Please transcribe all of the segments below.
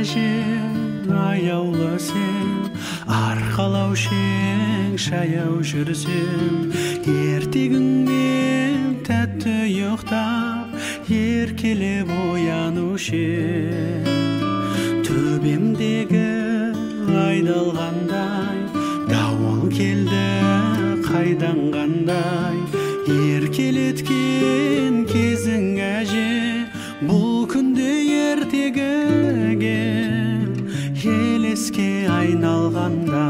әже аяулы сен, арқалаушың шаяу жүрсем, ертегіңнен тәтті ұйықтап, еркелеп оянушым. Төбемдегі айдалғандай, дауыл келді қайдан қандай, еркелеткен кезің әже, бұл күнде ертегіге елеске айналғанда.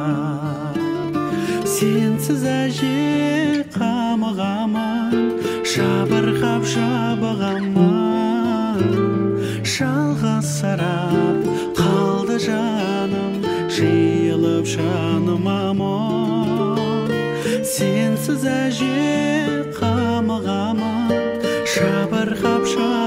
Сенсіз әже қамығамын, жабырқап жабығамын, жалғызсырап қалды жаным, жиылып жаныма мұң. Сенсіз әже қамығамын, жабырқап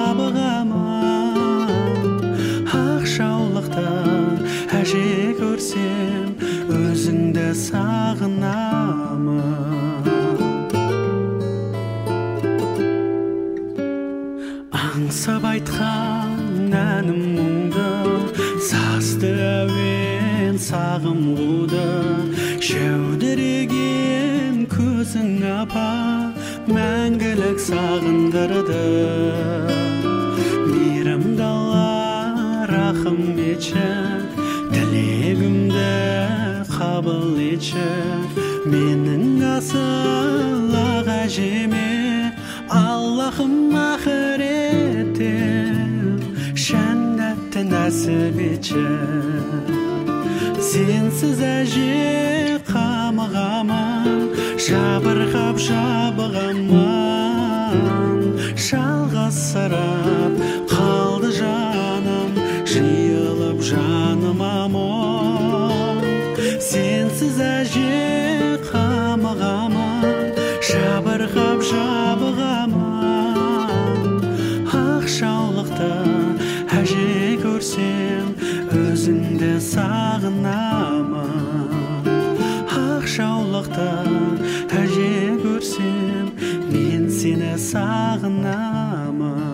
жабығамын, ақ жаулықты әже көрсем, өзіңді сағынамын. Аңсап айтқан әнім мұңды, сазды әуен сағым қуды, жәудіреген көзің апа, мәңгілік сағындырды. Мейірімді Алла рахым етші, тілегімді қабыл етші, менің асыл ақ әжеме, Аллахым ақыретте жәннатты нәсіп етші. Сенсіз әже қамығамын, жабырқап жабығамын, жалғызсырап қалды жаным, жиылып жаныма мұң. Сенсіз әже қамығамын, жабырқап жабығамын, ақ жаулықты әже көрсем, өзіңді сағынамын. Ақ жаулықты әже көрсем, мен сені сағынамын.